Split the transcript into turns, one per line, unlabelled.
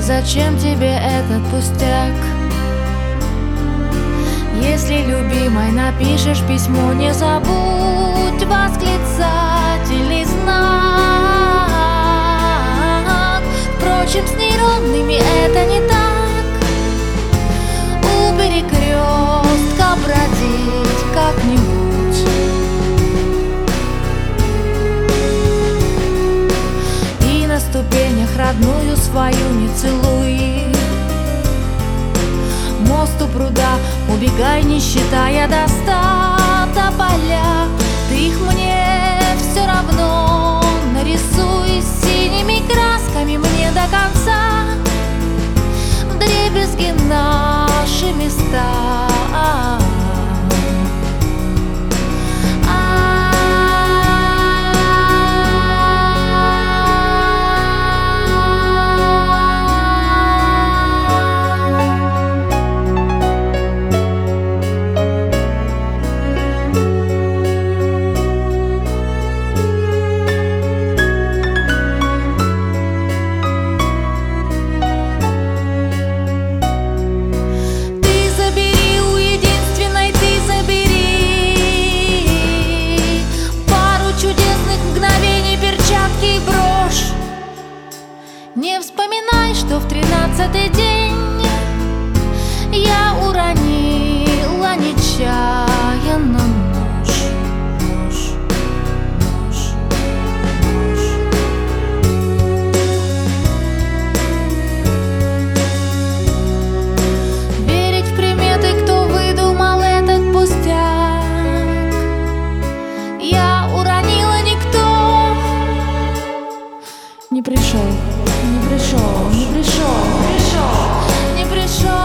Зачем тебе этот пустяк? Если любимой напишешь письмо, не забудь восклицательный знак. Впрочем, с нейронными это не так. У перекрестка бродить как-нибудь. И на ступенях родную свою не целуй. Мост у пруда, убегай, не считая до 100 тополя. Ты их мне все равно нарисуй синими красками мне до конца. Вдребезги наши места. Не вспоминай, что в 13-й день я уронила нечаянно нож. Верить в приметы, кто выдумал этот пустяк, я уронила, никто не пришел. Не пришел, не пришел, не пришел, не пришел.